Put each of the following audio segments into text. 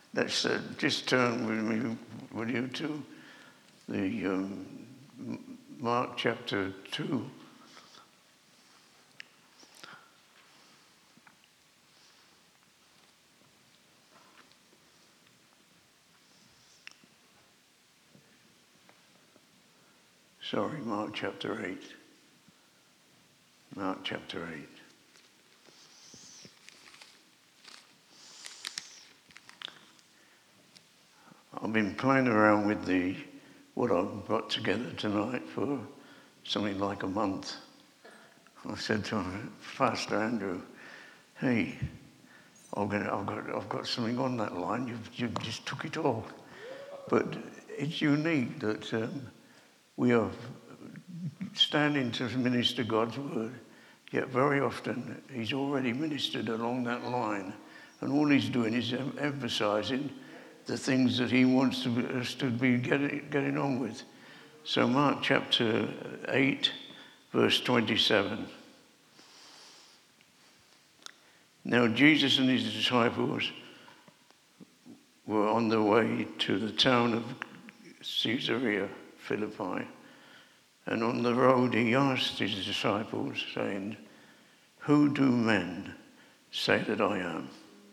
Let's just turn with me, will you, to the Mark chapter 2. Sorry, Mark chapter 8. Mark chapter 8. I've been playing around with what I've got together tonight for something like a month. I said to Pastor Andrew, "Hey, I've got something on that line. You've just took it all." But it's unique that we are standing to minister God's word, yet very often he's already ministered along that line, and all he's doing is emphasizing the things that he wants us to be getting on with. So Mark chapter 8, verse 27. Now Jesus and his disciples were on the way to the town of Caesarea Philippi. And on the road he asked his disciples, saying, "Who do men say that I am?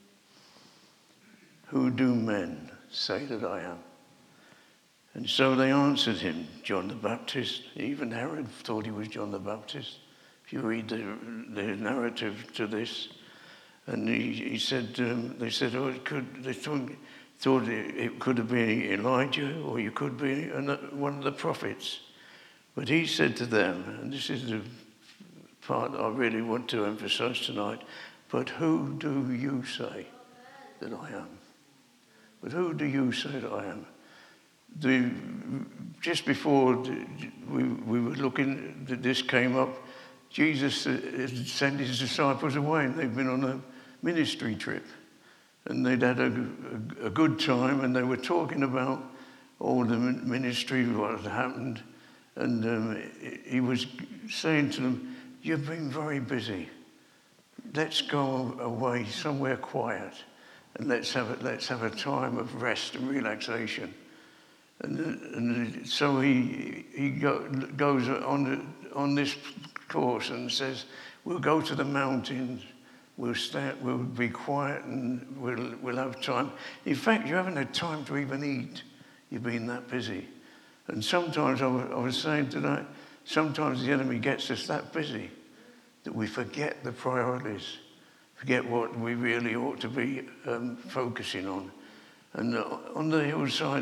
Who do men say that I am?" And so they answered him, "John the Baptist." Even Herod thought he was John the Baptist. If you read the narrative to this. And he said, they said, they thought it could have been Elijah, or you could be one of the prophets. But he said to them, and this is the part I really want to emphasize tonight, "But who do you say that I am?" But who do you say that I am? Just before we were looking, this came up, Jesus sent his disciples away, and they've been on a ministry trip. And they'd had a good time, and they were talking about all the ministry, what had happened. And he was saying to them, "You've been very busy. Let's go away somewhere quiet, and let's have a time of rest and relaxation." And so he goes on this course and says, "We'll go to the mountains. We'll be quiet, and we'll have time." In fact, you haven't had time to even eat. You've been that busy. And sometimes, I was saying tonight, sometimes the enemy gets us that busy that we forget the priorities, forget what we really ought to be focusing on. And on the hillside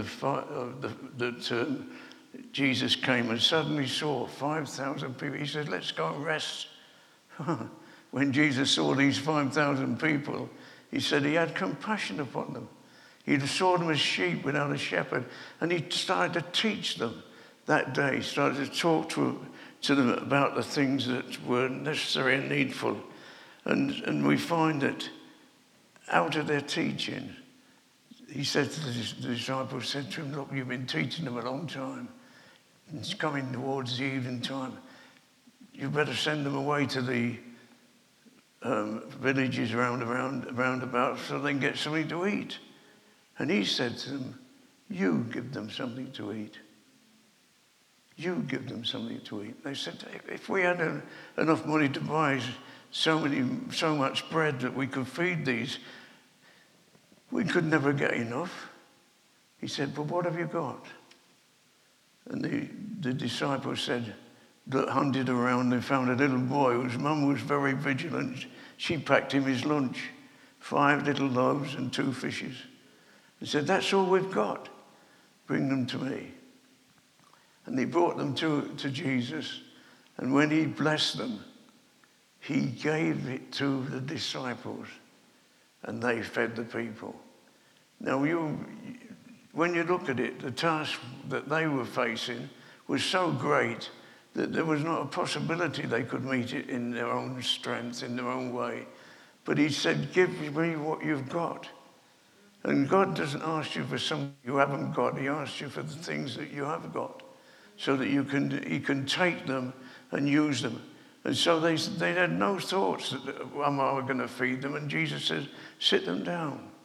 that Jesus came and suddenly saw 5,000 people. He said, "Let's go and rest." When Jesus saw these 5,000 people, he said he had compassion upon them. He saw them as sheep without a shepherd, and he started to teach them that day. He started to talk to them about the things that were necessary and needful. And we find that out of their teaching, he said to the disciples, said to him, "Look, you've been teaching them a long time. It's coming towards the evening time. You better send them away to the villages round about so they can get something to eat." And he said to them, "You give them something to eat. You give them something to eat." They said, "If we had enough money to buy so much bread that we could feed these, we could never get enough." He said, "But what have you got?" And the disciples said, that hunted around, they found a little boy whose mum was very vigilant. She packed him his lunch, 5 little loaves and 2 fishes. He said, "That's all we've got. Bring them to me." And he brought them to Jesus. And when he blessed them, he gave it to the disciples, and they fed the people. Now, when you look at it, the task that they were facing was so great that there was not a possibility they could meet it in their own strength, in their own way. But he said, "Give me what you've got." And God doesn't ask you for something you haven't got. He asks you for the things that you have got, so that he can take them and use them. And so they had no thoughts that, am I going to feed them? And Jesus says, "Sit them down.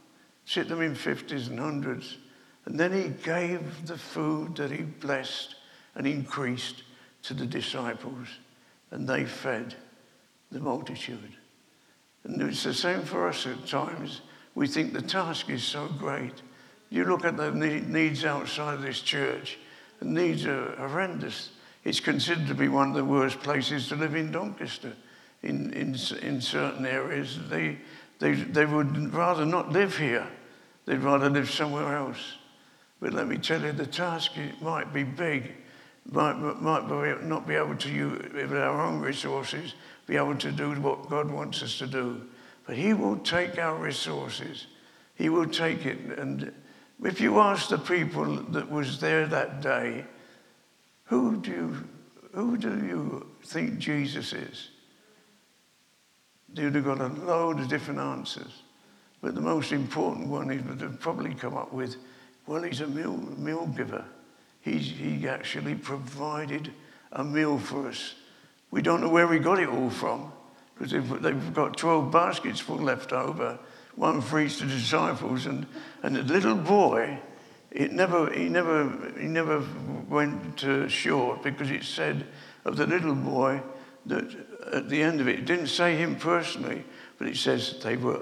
sit them in 50s and 100s. And then he gave the food that he blessed and increased to the disciples, and they fed the multitude. And it's the same for us at times. We think the task is so great. You look at the needs outside of this church, the needs are horrendous. It's considered to be one of the worst places to live in Doncaster. In certain areas, they would rather not live here. They'd rather live somewhere else. But let me tell you, the task might be big, might not be able to use with our own resources, be able to do what God wants us to do. But he will take our resources. He will take it. And if you ask the people that was there that day, who do you think Jesus is? You'd have got a load of different answers. But the most important one he would have probably come up with, well, he's a meal giver. He actually provided a meal for us. We don't know where he got it all from, because they've got 12 baskets full left over, one for each of the disciples, and the little boy, he never went short, because it said of the little boy that at the end of it didn't say him personally, but it says they were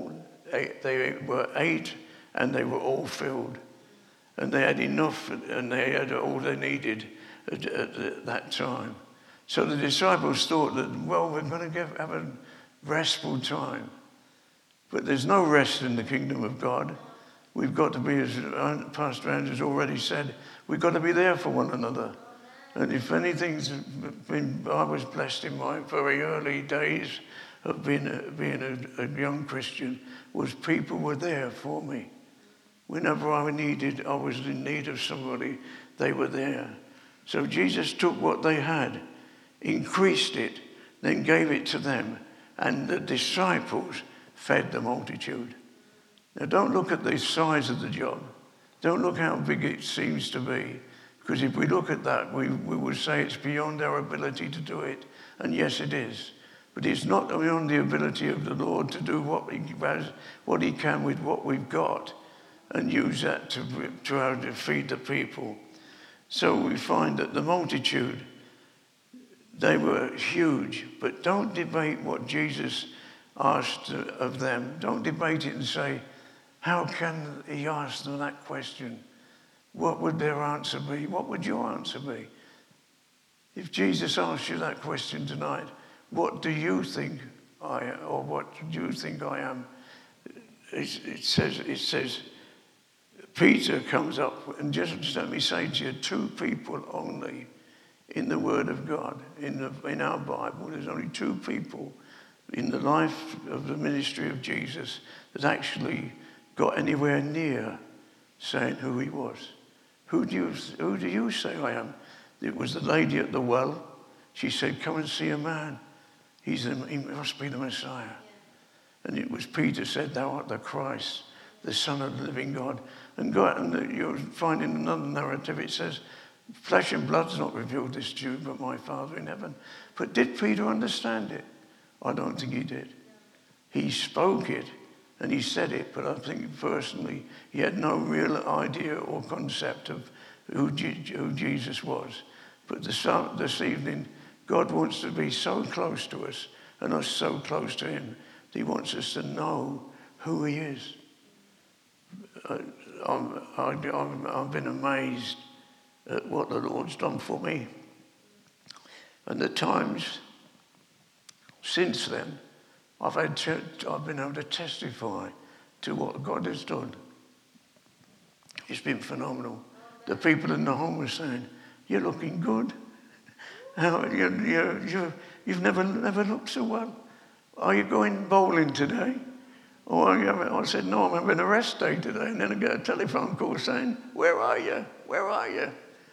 ate and they were all filled. And they had enough, and they had all they needed at that time. So the disciples thought that, well, we're going to have a restful time. But there's no rest in the kingdom of God. We've got to be, as Pastor Andrew's already said, we've got to be there for one another. And if anything's been, I was blessed in my very early days of being a young Christian, was people were there for me. Whenever I was in need of somebody, they were there. So Jesus took what they had, increased it, then gave it to them, and the disciples fed the multitude. Now don't look at the size of the job. Don't look how big it seems to be, because if we look at that, we would say it's beyond our ability to do it. And yes, it is. But it's not beyond the ability of the Lord to do what he can with what we've got, and use that to feed the people. So we find that the multitude, they were huge, but don't debate what Jesus asked of them. Don't debate it and say, how can he ask them that question? What would their answer be? What would your answer be? If Jesus asked you that question tonight, what do you think I am, or what do you think I am? It says, Peter comes up, and just let me say to you, 2 people only in the Word of God, in our Bible, there's only 2 people in the life of the ministry of Jesus that actually got anywhere near saying who he was. Who do you say I am? It was the lady at the well. She said, come and see a man. He must be the Messiah. And it was Peter said, thou art the Christ, the Son of the living God. And you'll find in another narrative, it says, flesh and blood's not revealed this to you, but my Father in heaven. But did Peter understand it? I don't think he did. He spoke it and he said it, but I think personally he had no real idea or concept of who Jesus was. But this evening, God wants to be so close to us and us so close to him. He wants us to know who he is. I've been amazed at what the Lord's done for me. And the times since then, I've been able to testify to what God has done. It's been phenomenal. The people in the home were saying, you're looking good. You've never looked so well. Are you going bowling today? I said, no, I'm having a rest day today. And then I get a telephone call saying, where are you? Where are you?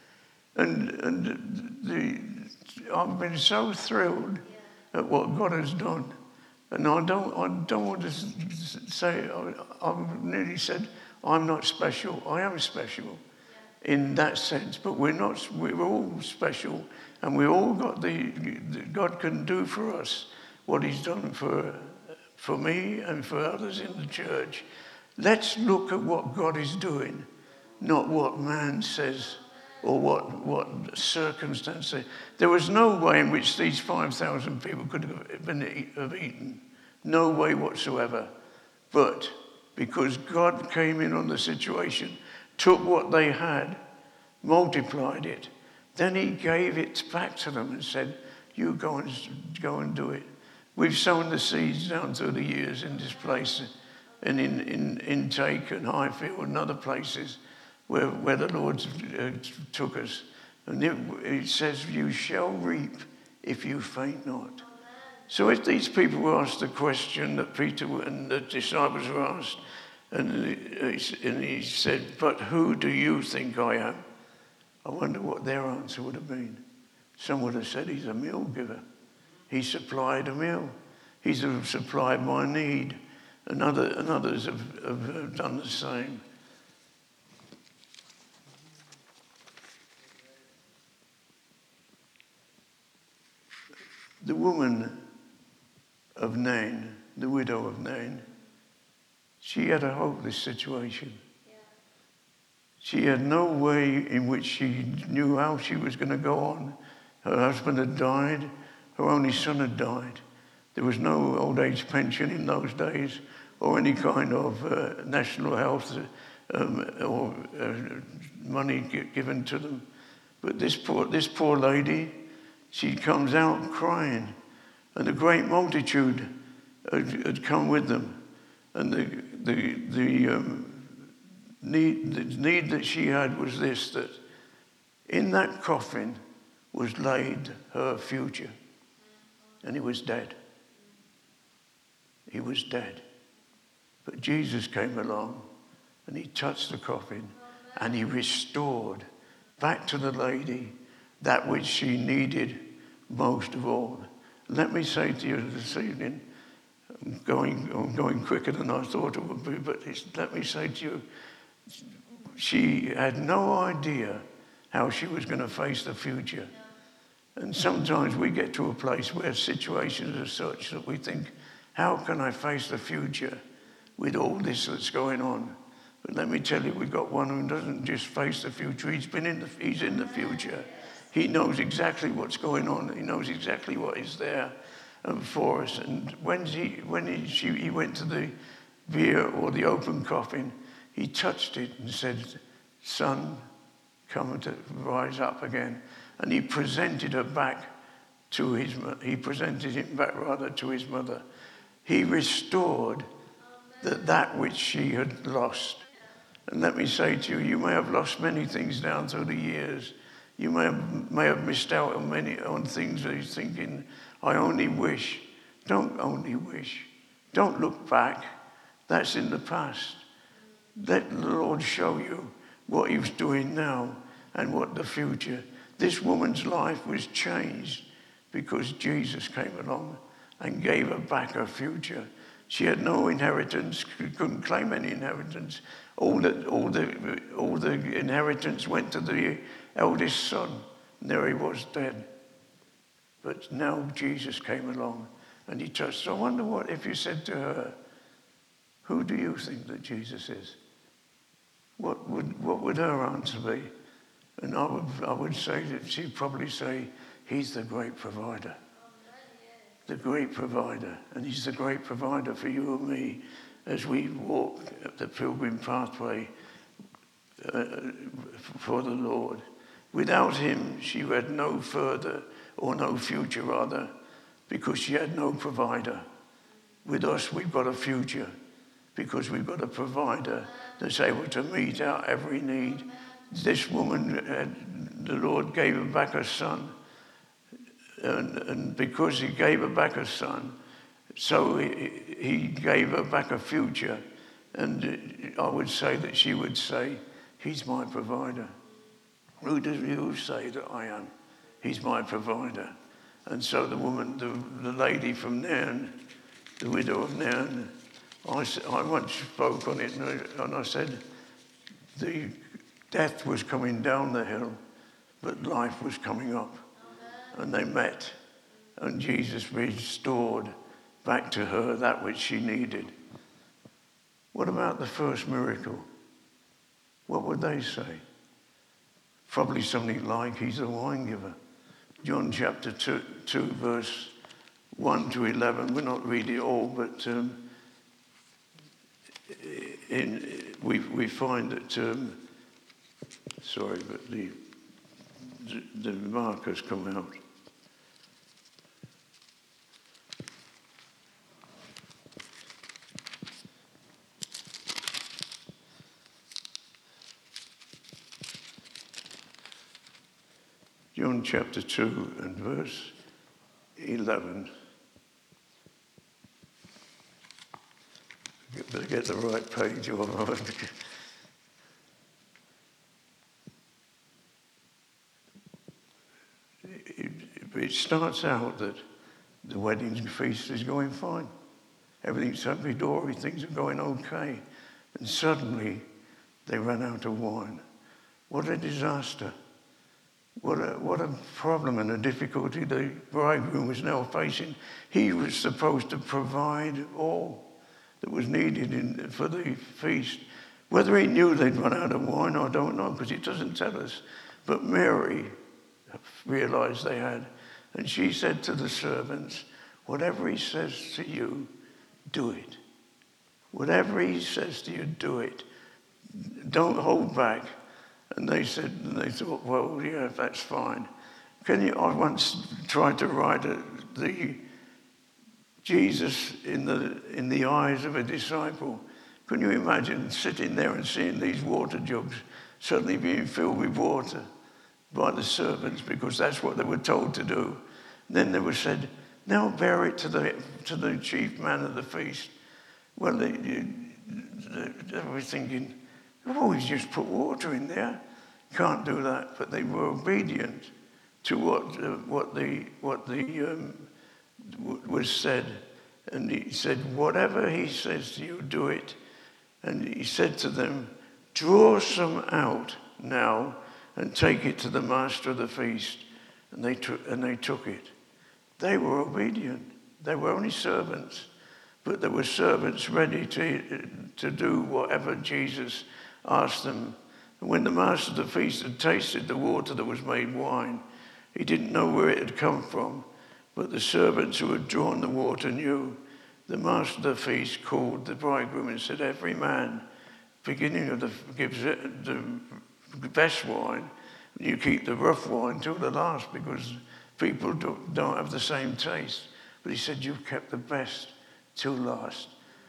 And I've been so thrilled at what God has done. And I don't want to say, I've nearly said, I'm not special. I am special in that sense, but we're all special, and we all got God can do for us what he's done for me and for others in the church. Let's look at what God is doing, not what man says or what circumstances. There was no way in which these 5,000 people could have eaten. No way whatsoever. But because God came in on the situation, took what they had, multiplied it, then he gave it back to them and said, you go and do it. We've sown the seeds down through the years in this place and in Intake and Highfield and other places where the Lord took us. And it says, you shall reap if you faint not. So if these people were asked the question that Peter and the disciples were asked, and he said, but who do you think I am? I wonder what their answer would have been. Some would have said, he's a meal giver. He supplied a meal. He's supplied my need. And others have done the same. The woman of Nain, the widow of Nain, she had a hopeless situation. Yeah. She had no way in which she knew how she was going to go on. Her husband had died. Her only son had died. There was no old age pension in those days or any kind of national health or money given to them. But this poor lady, she comes out crying, and a great multitude had come with them. And the need that she had was this, that in that coffin was laid her future. And he was dead. He was dead. But Jesus came along and he touched the coffin and he restored back to the lady that which she needed most of all. Let me say to you this evening, I'm going quicker than I thought it would be, but let me say to you, she had no idea how she was going to face the future. And sometimes we get to a place where situations are such that we think, how can I face the future with all this that's going on? But let me tell you, we've got one who doesn't just face the future, he's in the future. He knows exactly what's going on. He knows exactly what is there for us. And when he went to the bier or the open coffin, he touched it and said, son, come to rise up again. And he presented her back to his mother. He presented him back rather to his mother. He restored that which she had lost. And let me say to you, you may have lost many things down through the years. You may have missed out on things that you're thinking, I only wish. Don't only wish. Don't look back. That's in the past. Let the Lord show you what he's doing now and what the future. This woman's life was changed because Jesus came along and gave her back her future. She had no inheritance, couldn't claim any inheritance. All the inheritance went to the eldest son, and there he was dead. But now Jesus came along and he touched. So I wonder what if you said to her, who do you think that Jesus is? What would her answer be? And I would say that she'd probably say, he's the great provider. The great provider. And he's the great provider for you and me as we walk the pilgrim pathway for the Lord. Without him, she had no further, or no future rather, because she had no provider. With us, we've got a future because we've got a provider that's able to meet our every need. This woman, the Lord gave her back her son. And because he gave her back her son, so he gave her back a future. And I would say that she would say, he's my provider. Who do you say that I am? He's my provider. And so the woman, the lady from Nain, the widow of Nain, I once spoke on it and I said, the death was coming down the hill, but life was coming up. And they met, and Jesus restored back to her that which she needed. What about the first miracle? What would they say? Probably something like, he's a wine giver. John chapter 2 verse 1 to 11. We're not reading it all, but we find that, sorry, but the markers come out. John chapter 2 and verse 11. Better get the right page or it starts out that the wedding feast is going fine. Everything's hunky-dory, things are going okay. And suddenly they ran out of wine. What a disaster. What a problem and a difficulty the bridegroom was now facing. He was supposed to provide all that was needed for the feast. Whether he knew they'd run out of wine, I don't know, because it doesn't tell us. But Mary realized they had. And she said to the servants, whatever he says to you, do it. Whatever he says to you, do it. Don't hold back. And they thought, well, yeah, that's fine. I once tried to write the Jesus in the eyes of a disciple. Can you imagine sitting there and seeing these water jugs suddenly being filled with water by the servants, because that's what they were told to do. And then they were said, now bear it to the chief man of the feast. Well, they were thinking, oh, he's just put water in there. Can't do that. But they were obedient to what was said. And he said, whatever he says to you, do it. And he said to them, draw some out now and take it to the master of the feast. And they took it. They were obedient. They were only servants, but they were servants ready to do whatever Jesus asked them. And when the master of the feast had tasted the water that was made wine, he didn't know where it had come from, but the servants who had drawn the water knew. The master of the feast called the bridegroom and said, every man, gives it the best wine, and you keep the rough wine till the last, because people don't have the same taste. But he said, you've kept the best till last.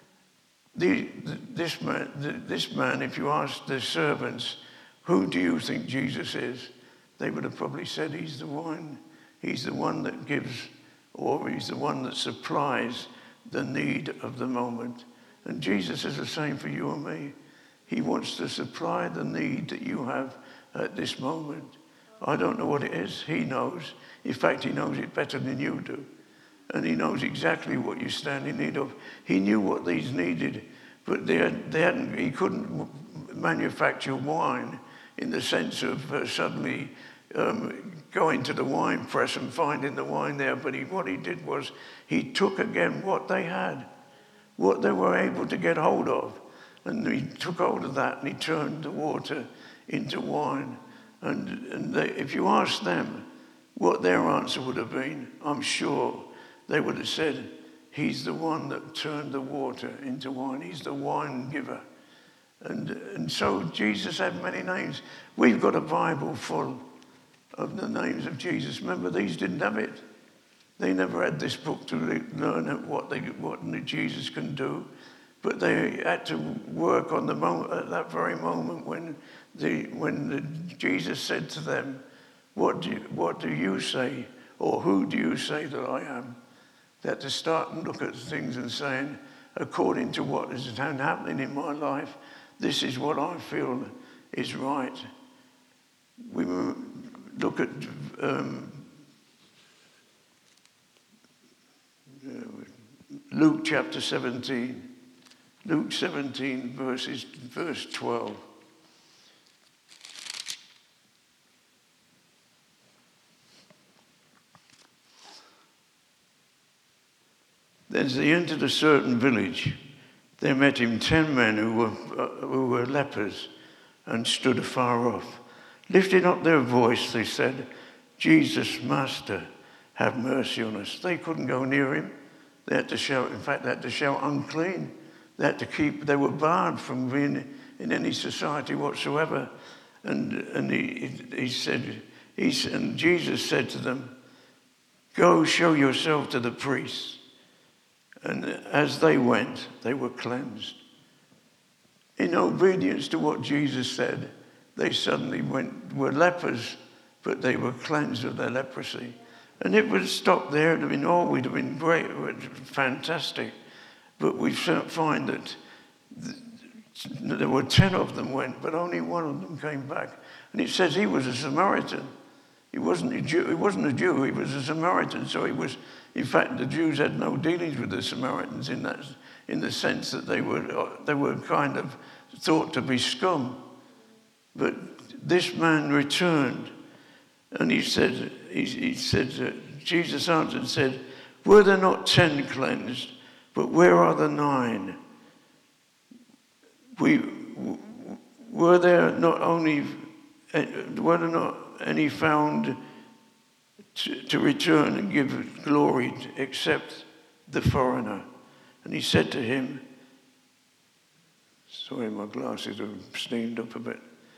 This man, if you asked the servants, who do you think Jesus is? They would have probably said he's the wine. He's the one that gives, or he's the one that supplies the need of the moment. And Jesus is the same for you and me. He wants to supply the need that you have at this moment. I don't know what it is. He knows. In fact, he knows it better than you do. And he knows exactly what you stand in need of. He knew what these needed, but he couldn't manufacture wine in the sense of suddenly going to the wine press and finding the wine there. But what he did was he took again what they had, what they were able to get hold of. And he took hold of that and he turned the water into wine. And if you ask them what their answer would have been, I'm sure they would have said, he's the one that turned the water into wine. He's the wine giver. And so Jesus had many names. We've got a Bible full of the names of Jesus. Remember, these didn't have it. They never had this book to learn what Jesus can do. But they had to work on the moment, at that very moment when Jesus said to them, what do you say, or who do you say that I am? They had to start and look at things and saying, according to what is happening in my life, this is what I feel is right. We look at Luke chapter 17. Luke 17, verse 12. Then as they entered a certain village, there met him 10 men who were lepers and stood afar off. Lifting up their voice, they said, "Jesus, Master, have mercy on us." They couldn't go near him. They had to shout, in fact, they had to shout unclean. They were barred from being in any society whatsoever. And Jesus said to them, "Go show yourself to the priests." And as they went, they were cleansed. In obedience to what Jesus said, they suddenly were lepers, but they were cleansed of their leprosy. And it would stop there. It would have been all, we'd have been great, it would have been fantastic. But we find that there were 10 of them went, but only one of them came back. And it says he was a Samaritan. He wasn't a Jew, he was a Samaritan. So he was, in fact, the Jews had no dealings with the Samaritans in the sense that they were kind of thought to be scum. But this man returned, and he said, Jesus answered and said, "Were there not 10 cleansed? But where are the 9? Were there not any found to return and give glory except the foreigner?" And he said to him, sorry, my glasses are steamed up a bit.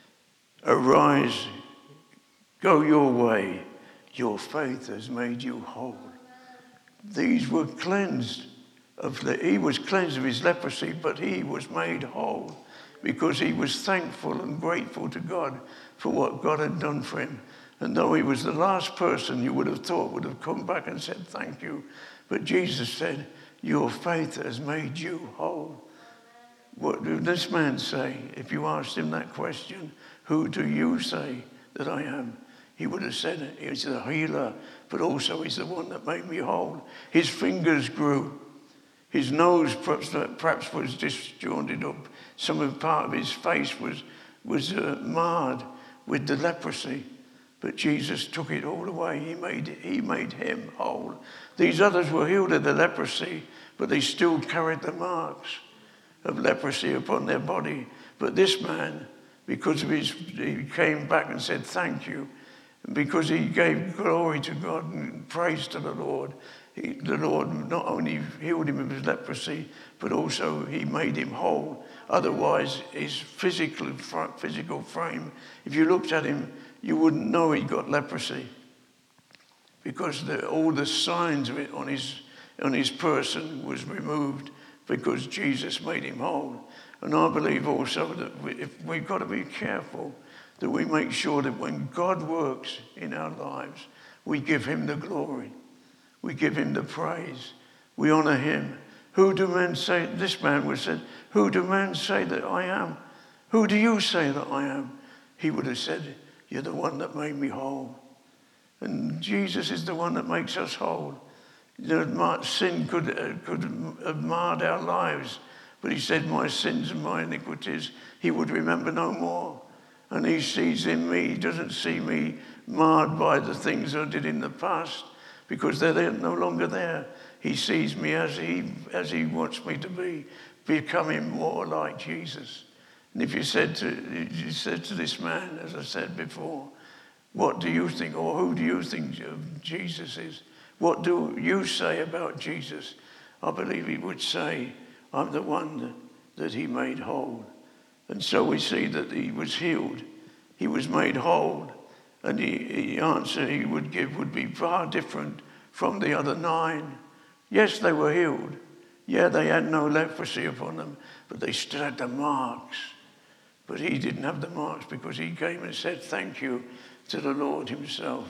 "Arise, go your way. Your faith has made you whole." These were cleansed. He was cleansed of his leprosy, but he was made whole because he was thankful and grateful to God for what God had done for him. And though he was the last person you would have thought would have come back and said thank you, but Jesus said, "Your faith has made you whole." What did this man say? If you asked him that question, "Who do you say that I am?" He would have said, "He's the healer, but also he's the one that made me whole." His fingers grew. His nose perhaps was disjointed up. Part of his face was marred with the leprosy. But Jesus took it all away. He made him whole. These others were healed of the leprosy, but they still carried the marks of leprosy upon their body. But this man, because of he came back and said thank you, and because he gave glory to God and praise to the Lord, the Lord not only healed him of his leprosy, but also he made him whole. Otherwise, his physical frame, if you looked at him, you wouldn't know he got leprosy, because all the signs of it on his person was removed because Jesus made him whole. And I believe also that we've got to be careful that we make sure that when God works in our lives, we give him the glory. We give him the praise. We honor him. Who do men say, this man was said, "Who do men say that I am? Who do you say that I am?" He would have said, "You're the one that made me whole." And Jesus is the one that makes us whole. Sin could have marred our lives, but he said, "My sins and my iniquities he would remember no more." And he sees in me, he doesn't see me marred by the things I did in the past, because they're no longer there. He sees me as he wants me to be, becoming more like Jesus. And if you said to this man, as I said before, "What do you think, or who do you think Jesus is? What do you say about Jesus?" I believe he would say, "I'm the one that he made whole." And so we see that he was healed. He was made whole. And the answer he would give would be far different from the other 9. Yes, they were healed. Yeah, they had no leprosy upon them, but they still had the marks. But he didn't have the marks because he came and said thank you to the Lord himself.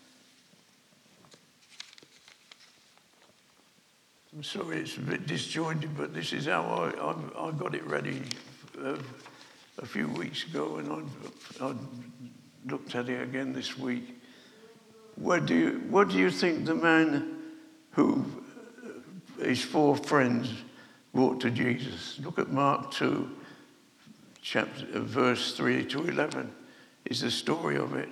I'm sorry it's a bit disjointed, but this is how I got it ready a few weeks ago, and I looked at it again this week. What do you think the man who his 4 friends brought to Jesus? Look at Mark 2, verse 3 to 11 is the story of it.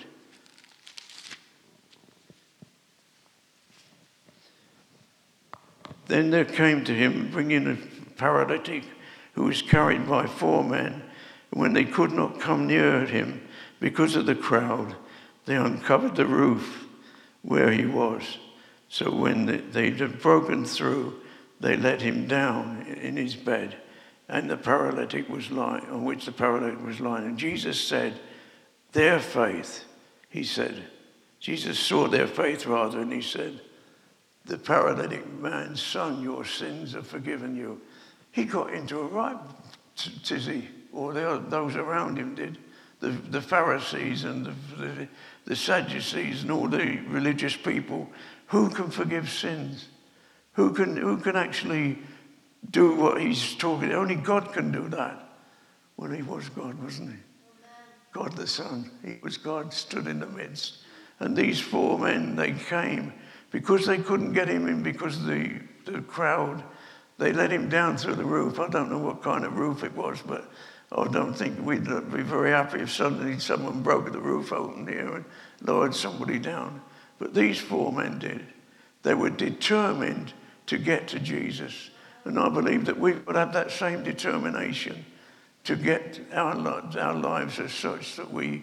Then there came to him, bringing a paralytic who was carried by 4 men. And when they could not come near him because of the crowd, they uncovered the roof where he was. So when they had broken through, they let him down in his bed, and the paralytic was lying, on which the paralytic was lying. And Jesus said, their faith, he said. Jesus saw their faith rather, and he said, the paralytic man's son, your sins are forgiven you. He got into a right tizzy, or those around him did. The Pharisees and the Sadducees and all the religious people. Who can forgive sins? Who can actually do what he's talking? Only God can do that. Well, he was God, wasn't he? God the Son. He was God, stood in the midst. And these 4 men, they came because they couldn't get him in because of the crowd. They let him down through the roof. I don't know what kind of roof it was, but I don't think we'd be very happy if suddenly someone broke the roof open here and lowered somebody down. But these 4 men did. They were determined to get to Jesus. And I believe that we would have that same determination to get our lives as such that we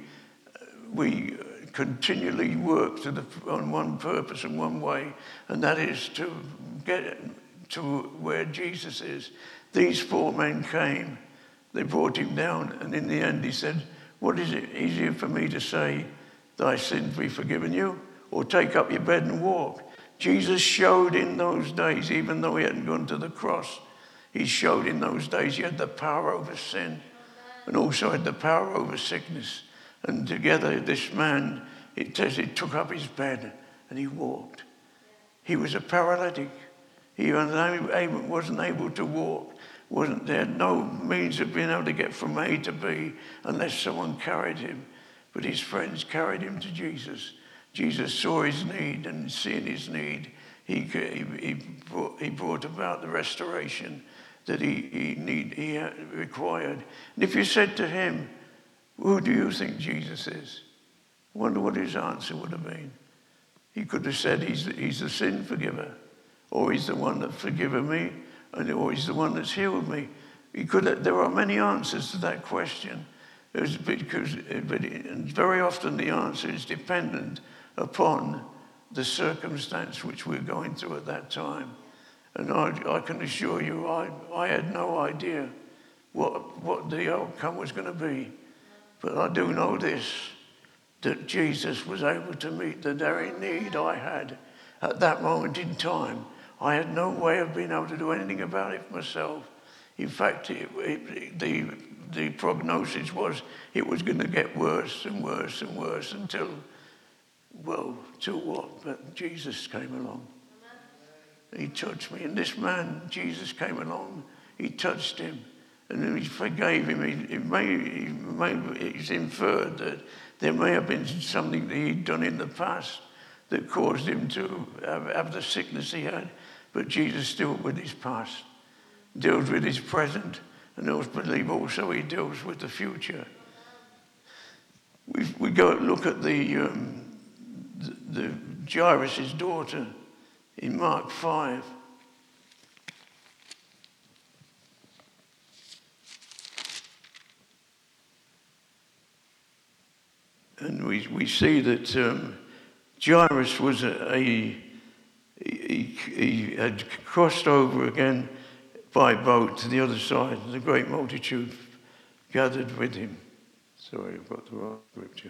continually work on one purpose and one way, and that is to get to where Jesus is. These 4 men came. They brought him down, and in the end he said, what is it easier for me to say, thy sins be forgiven you, or take up your bed and walk? Jesus showed in those days, even though he hadn't gone to the cross, he showed in those days he had the power over sin and also had the power over sickness. And together this man, it says he took up his bed and he walked. He was a paralytic. He wasn't able to walk. There had no means of being able to get from A to B unless someone carried him. But his friends carried him to Jesus. Jesus saw his need, and seeing his need, he brought about the restoration that he required. And if you said to him, who do you think Jesus is? I wonder what his answer would have been. He could have said he's the sin forgiver, or he's the one that's forgiven me, or he's the one that's healed me. There are many answers to that question. But very often the answer is dependent upon the circumstance which we're going through at that time. And I can assure you, I had no idea what the outcome was going to be. But I do know this, that Jesus was able to meet the very need I had at that moment in time. I had no way of being able to do anything about it myself. In fact, the prognosis was it was going to get worse and worse and worse until what? But Jesus came along. He touched me. And this man, Jesus came along. He touched him. And he forgave him. It's inferred that there may have been something that he'd done in the past that caused him to have the sickness he had. But Jesus deals with his past, deals with his present, and I believe also he deals with the future. We go look at the Jairus' daughter in Mark 5. And we see that Jairus was he had crossed over again by boat to the other side, and the great multitude gathered with him. Sorry, I've got the wrong scripture.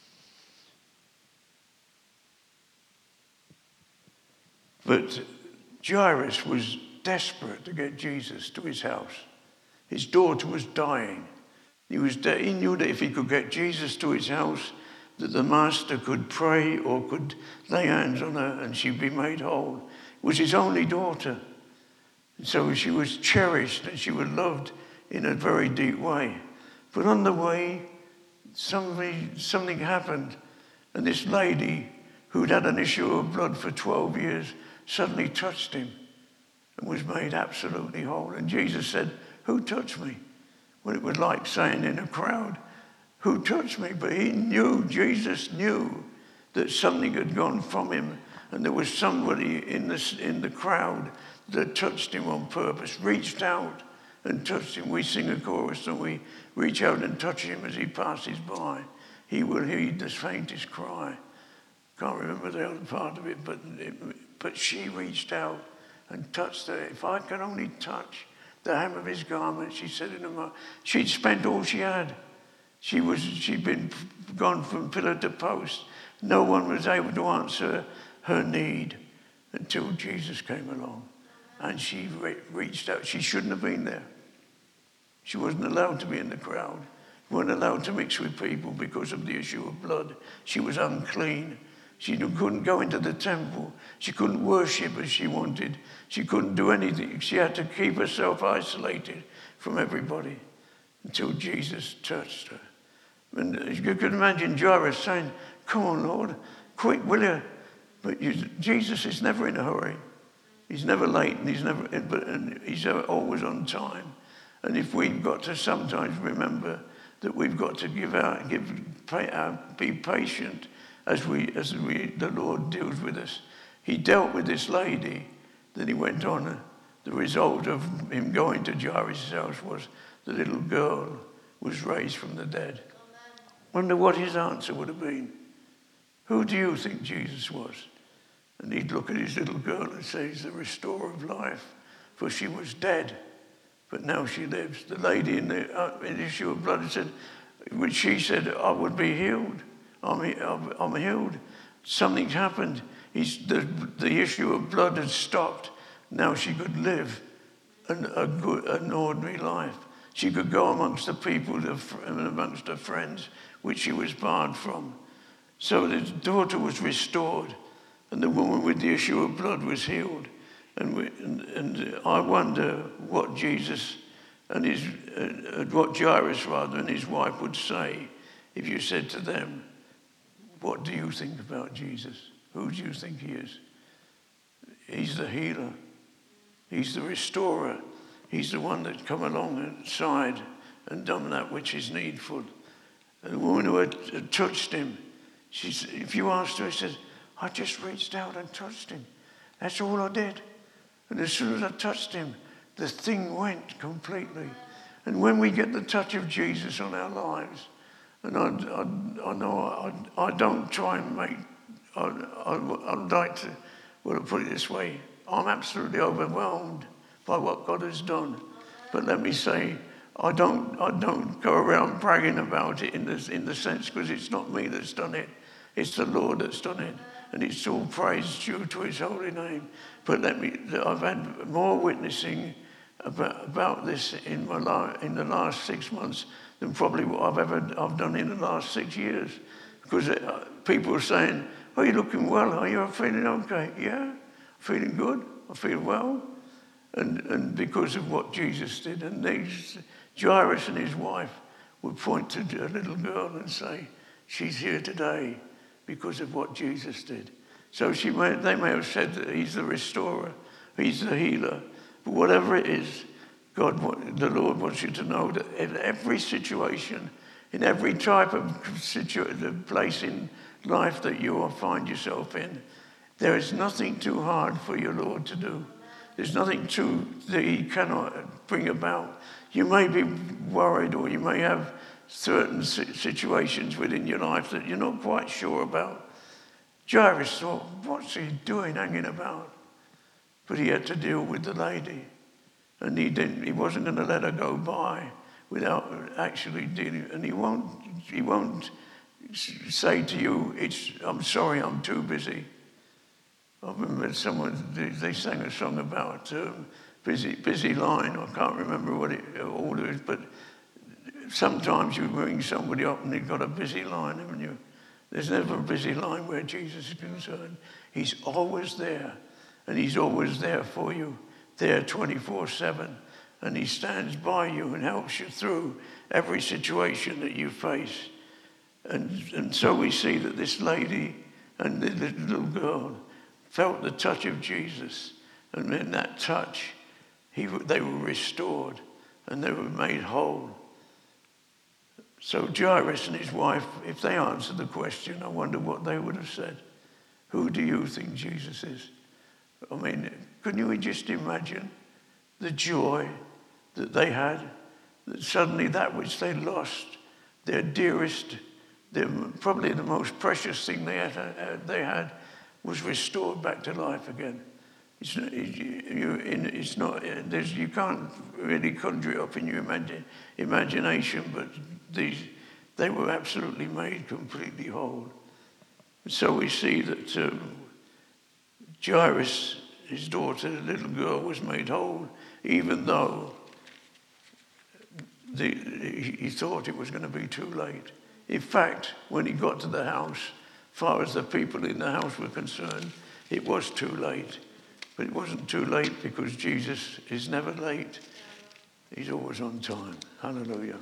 But Jairus was desperate to get Jesus to his house. His daughter was dying. He knew that if he could get Jesus to his house, that the master could pray or could lay hands on her and she'd be made whole. It was his only daughter. And so she was cherished and she was loved in a very deep way. But on the way, something happened. And this lady, who'd had an issue of blood for 12 years, suddenly touched him and was made absolutely whole. And Jesus said, "Who touched me?" Well, it was like saying in a crowd, "Who touched me?" But Jesus knew that something had gone from him, and there was somebody in the crowd that touched him on purpose, reached out and touched him. We sing a chorus and we reach out and touch him as he passes by. He will heed the faintest cry. Can't remember the other part of it, but she reached out and touched her. If I could only touch the hem of his garment, she said in her mind, she'd spent all she had. She'd been gone from pillar to post. No one was able to answer her need until Jesus came along. And she reached out. She shouldn't have been there. She wasn't allowed to be in the crowd. She wasn't allowed to mix with people because of the issue of blood. She was unclean. She couldn't go into the temple. She couldn't worship as she wanted. She couldn't do anything. She had to keep herself isolated from everybody until Jesus touched her. And you could imagine Jairus saying, "Come on, Lord, quick, will you?" But Jesus is never in a hurry. He's never late, and he's always on time. And if we've got to sometimes remember that we've got to be patient as the Lord deals with us. He dealt with this lady, then he went on. The result of him going to Jairus' house was the little girl was raised from the dead. Wonder what his answer would have been. Who do you think Jesus was? And he'd look at his little girl and say, he's the restorer of life, for she was dead, but now she lives. The lady in the issue of blood said, when she said, I would be healed. I'm healed. Something's happened. The issue of blood had stopped. Now she could live an ordinary life. She could go amongst the people and amongst her friends, which she was barred from. So the daughter was restored, and the woman with the issue of blood was healed. And I wonder what Jesus what Jairus and his wife would say if you said to them, "What do you think about Jesus? Who do you think he is?" He's the healer. He's the restorer. He's the one that come alongside and done that which is needful. And the woman who had touched him, if you asked her, she said, I just reached out and touched him. That's all I did. And as soon as I touched him, the thing went completely. And when we get the touch of Jesus on our lives, and I know I don't try and I'd like to, well, I'll put it this way, I'm absolutely overwhelmed by what God has done. But let me say, I don't go around bragging about it in the sense, because it's not me that's done it. It's the Lord that's done it. And it's all praise due to his holy name. But I've had more witnessing about this in the last 6 months than probably what I've done in the last 6 years. Because people are saying, "Are you looking well? Are you feeling okay?" Yeah, feeling good. I feel well. And because of what Jesus did. And Jairus and his wife would point to a little girl and say, she's here today because of what Jesus did. So they may have said that he's the restorer, he's the healer. But whatever it is, the Lord wants you to know that in every situation, in every type of place in life that you will find yourself in, there is nothing too hard for your Lord to do. There's nothing that he cannot bring about. You may be worried, or you may have certain situations within your life that you're not quite sure about. Jairus thought, what's he doing hanging about? But he had to deal with the lady. And he wasn't going to let her go by without actually dealing. And he won't say to you, I'm sorry, I'm too busy. I remember they sang a song about busy line. I can't remember what it all is, but sometimes you ring somebody up and they've got a busy line, haven't you? There's never a busy line where Jesus is concerned. He's always there, and he's always there for you, there 24/7, and he stands by you and helps you through every situation that you face. And so we see that this lady and the little girl felt the touch of Jesus, and in that touch, they were restored and they were made whole. So Jairus and his wife, if they answered the question, I wonder what they would have said. Who do you think Jesus is? I mean, can you just imagine the joy that they had, that suddenly that which they lost, their dearest, probably the most precious thing they had, was restored back to life again. You can't really conjure it up in your imagination, but they were absolutely made completely whole. So we see that Jairus, his daughter, the little girl, was made whole, even though he thought it was going to be too late. In fact, when he got to the house, as far as the people in the house were concerned, it was too late. But it wasn't too late, because Jesus is never late. He's always on time. Hallelujah.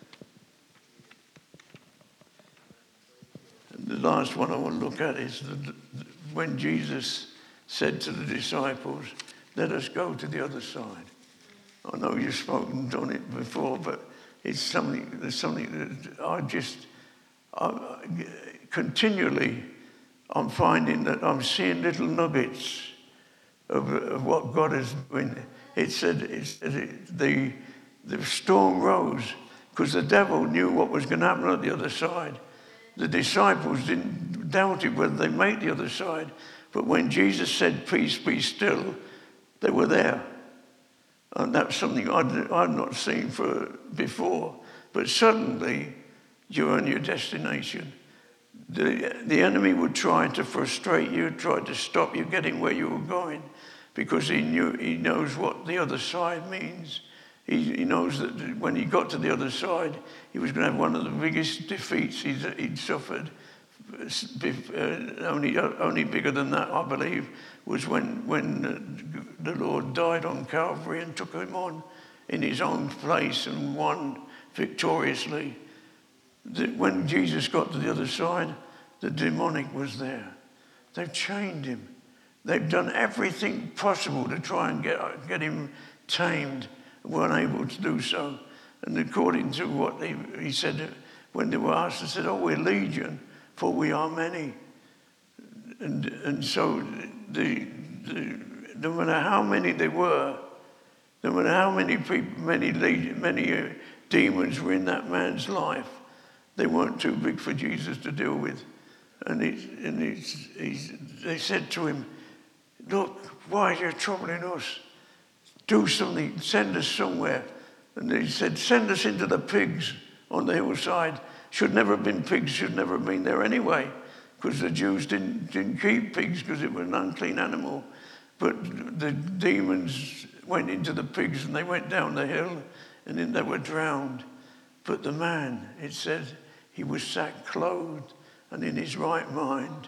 And the last one I want to look at is when Jesus said to the disciples, "Let us go to the other side." I know you've spoken on it before, but there's something that continually I'm finding that I'm seeing little nuggets of what God is doing. It said the storm rose because the devil knew what was going to happen on the other side. The disciples didn't doubt it whether they made the other side, but when Jesus said, "Peace, be still," they were there. And that's something I'd not seen before. But suddenly, you're on your destination. The enemy would try to frustrate you, try to stop you getting where you were going, because he knows what the other side means. He knows that when he got to the other side, he was going to have one of the biggest defeats he'd suffered. Only bigger than that, I believe, was when the Lord died on Calvary and took him on in his own place and won victoriously. When Jesus got to the other side, the demonic was there. They've chained him. They've done everything possible to try and get him tamed, weren't able to do so. And according to what he said, when they were asked, they said, "Oh, we're legion, for we are many." And so no matter how many they were, no matter how many people, many demons were in that man's life, they weren't too big for Jesus to deal with. And they said to him, "Look, why are you troubling us? Do something, send us somewhere." And they said, "Send us into the pigs on the hillside." Should never have been pigs, should never have been there anyway, because the Jews didn't keep pigs because it was an unclean animal. But the demons went into the pigs and they went down the hill and then they were drowned. But the man, it said, he was sackclothed and in his right mind.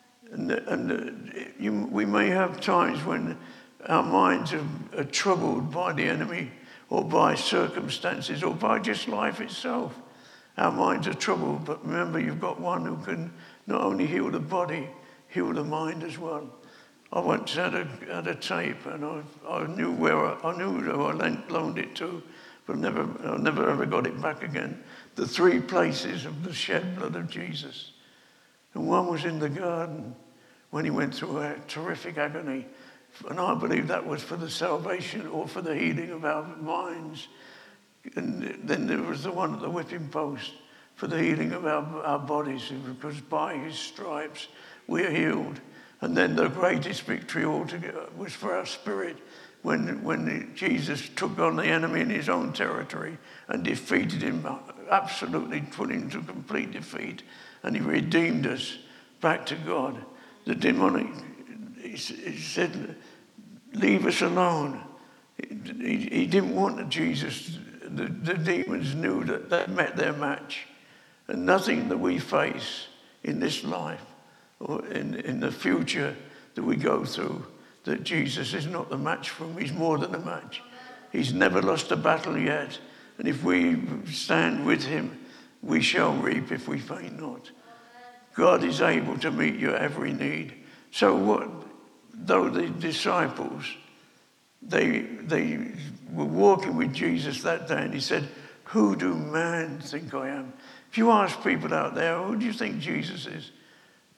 We may have times when our minds are troubled by the enemy or by circumstances or by just life itself. Our minds are troubled, but remember, you've got one who can not only heal the body, heal the mind as well. I once had a tape, and I knew who I loaned it to, but I never ever got it back again. The 3 places of the shed blood of Jesus. And one was in the garden when he went through a terrific agony. And I believe that was for the salvation or for the healing of our minds. And then there was the one at the whipping post for the healing of our bodies, because by his stripes we are healed. And then the greatest victory altogether was for our spirit when Jesus took on the enemy in his own territory and defeated him, absolutely put him to complete defeat. And he redeemed us back to God. The demonic, he said, "Leave us alone." He didn't want Jesus. The demons knew that they met their match. And nothing that we face in this life or in the future that we go through, that Jesus is not the match for him. He's more than a match. He's never lost a battle yet. And if we stand with him, we shall reap if we faint not. God is able to meet your every need. So though the disciples, they were walking with Jesus that day, and he said, "Who do man think I am?" If you ask people out there, "Who do you think Jesus is?"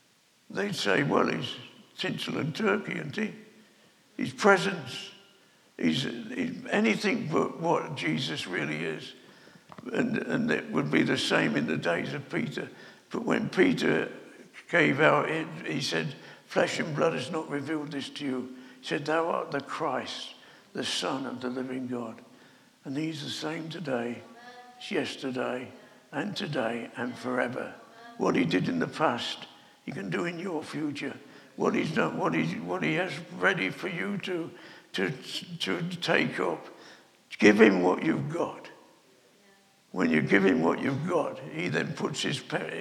They'd say, "Well, he's tinsel and turkey, isn't he? His presence, He's anything but what Jesus really is. And it would be the same in the days of Peter. But when Peter gave out, he said, flesh and blood has not revealed this to you. He said, thou art the Christ, the Son of the living God. And he's the same today, as yesterday, and today, and forever. What he did in the past, he can do in your future. What he's done, what he has ready for you to take up. Give him what you've got. When you give him what you've got, he then puts his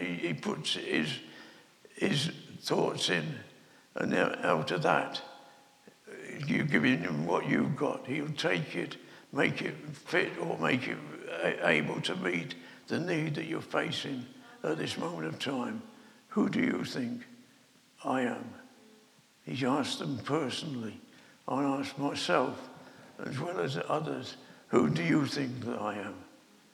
thoughts in, and out of that, you give him what you've got. He'll take it, make it fit, or make it able to meet the need that you're facing at this moment of time. Who do you think I am? He's asked them personally. I ask myself, as well as others, who do you think that I am?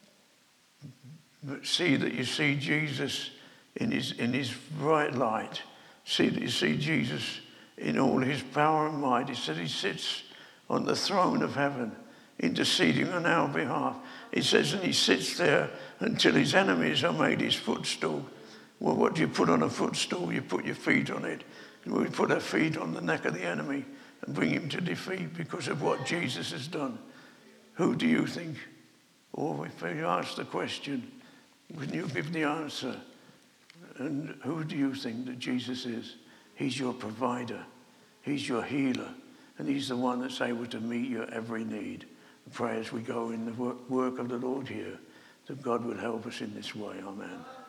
But see that you see Jesus in his right light. See that you see Jesus in all his power and might. He said he sits on the throne of heaven, interceding on our behalf. He says, and he sits there until his enemies are made his footstool. Well, what do you put on a footstool? You put your feet on it. We put our feet on the neck of the enemy and bring him to defeat because of what Jesus has done. Who do you think? Or if you ask the question, when you give the answer, and who do you think that Jesus is? He's your provider. He's your healer. And he's the one that's able to meet your every need. I pray as we go in the work of the Lord here, that God will help us in this way. Amen.